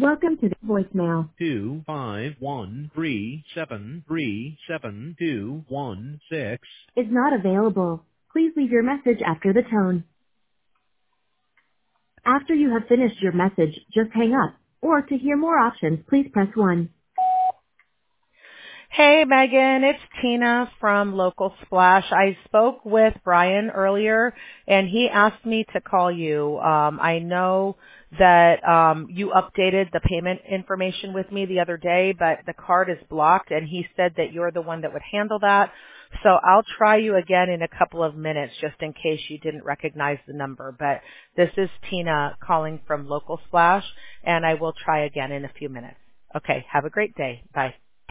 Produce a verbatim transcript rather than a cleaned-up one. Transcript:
Welcome to the voicemail. two five one three seven three seven two one six Is not available. Please leave your message after the tone. After you have finished your message, just hang up. Or to hear more options, please press one. Hey Megan, it's Tina from Local Splash. I spoke with Brian earlier and he asked me to call you. Um, I know that um, you updated the payment information with me the other day, but the card is blocked and he said that you're the one that would handle that. So I'll try you again in a couple of minutes just in case you didn't recognize the number. But this is Tina calling from Local Splash and I will try again in a few minutes. Okay, have a great day. Bye.